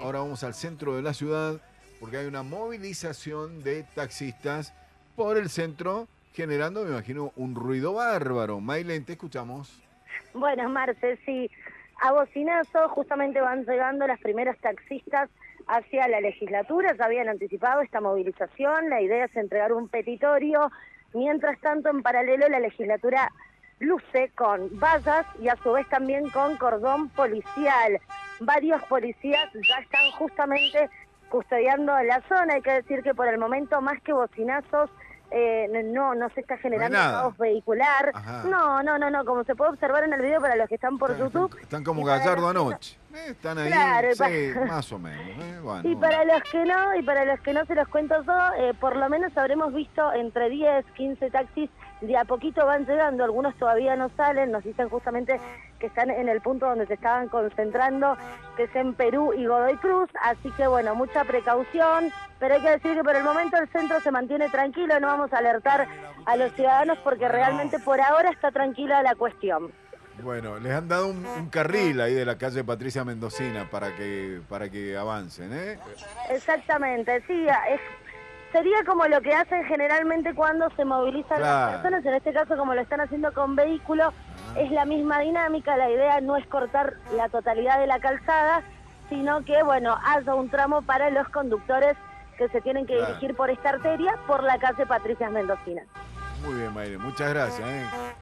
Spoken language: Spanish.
ahora vamos al centro de la ciudad porque hay una movilización de taxistas por el centro generando, me imagino, un ruido bárbaro. Maylen, te escuchamos. Bueno, Marce, sí, a bocinazo justamente van llegando las primeras taxistas hacia la legislatura, ya habían anticipado esta movilización, la idea es entregar un petitorio, mientras tanto en paralelo la legislatura luce con vallas y a su vez también con cordón policial. Varios policías ya están justamente custodiando la zona, hay que decir que por el momento más que bocinazos no se está generando caos vehicular. Ajá. No, como se puede observar en el video para los que están por YouTube. Están como Gallardo anoche. Están ahí, claro, sí, más o menos. Bueno, y para los que no se los cuento yo, por lo menos habremos visto entre 10, 15 taxis, de a poquito van llegando, algunos todavía no salen, nos dicen justamente que están en el punto donde se estaban concentrando, que es en Perú y Godoy Cruz, así que bueno, mucha precaución, pero hay que decir que por el momento el centro se mantiene tranquilo, no vamos a alertar a los ciudadanos porque realmente por ahora está tranquila la cuestión. Bueno, les han dado un carril ahí de la calle Patricia Mendocina para que avancen, ¿eh? Exactamente, sí, sería como lo que hacen generalmente cuando se movilizan las personas, en este caso como lo están haciendo con vehículos, es la misma dinámica, la idea no es cortar la totalidad de la calzada, sino que, bueno, haya un tramo para los conductores que se tienen que dirigir por esta arteria, por la calle Patricia Mendocina. Muy bien, Mayre, muchas gracias, ¿eh?